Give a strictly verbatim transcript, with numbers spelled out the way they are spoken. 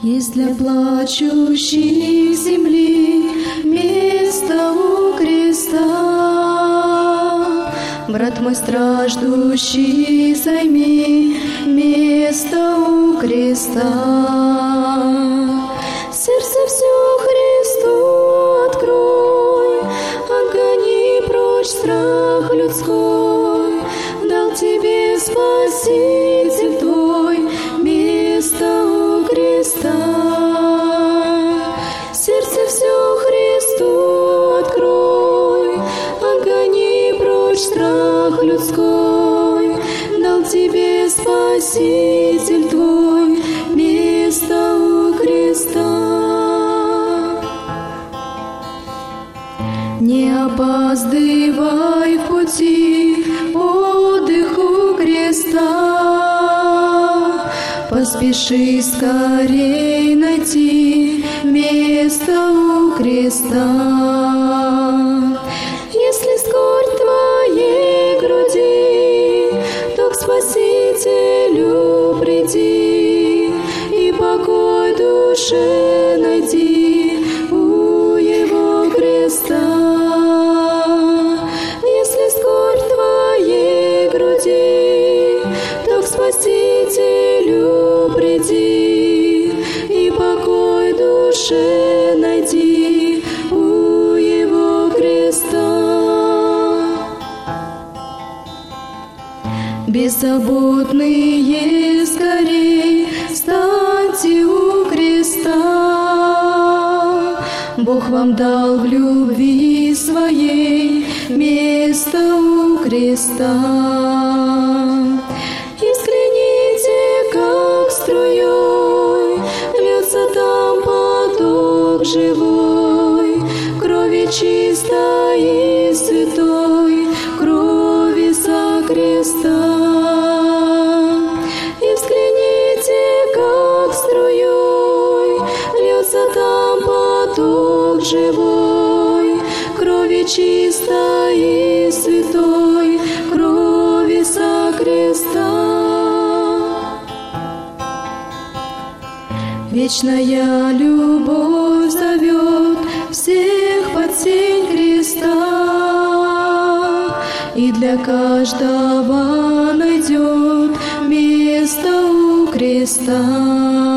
Есть для плачущих земли место у креста. Брат мой страждущий, займи место у креста. Сердце все Христу открой, отгони прочь страх людской. Дал тебе Спаситель твой место у креста. Сердце все Христу открой, отгони прочь страх людской. Дал тебе Спаситель твой место у креста. Не опаздывай в пути, отдых у креста. Поспеши скорей найти место у креста. Если скорбь твоей груди, то к Спасителю приди и покой душе найди у Его креста. Если скорбь твоей груди, то к Спасителю приди и покой душе найди у Его креста. Беззаботные скорей встаньте у креста. Бог вам дал в любви своей место у креста. И взгляните, как струей льется там поток живой, крови чистой и святой, крови со креста. И взгляните, как струей льется там поток живой, крови чистой и святой, крови со креста. Вечная любовь зовет всех под сень креста, и для каждого найдет место у креста.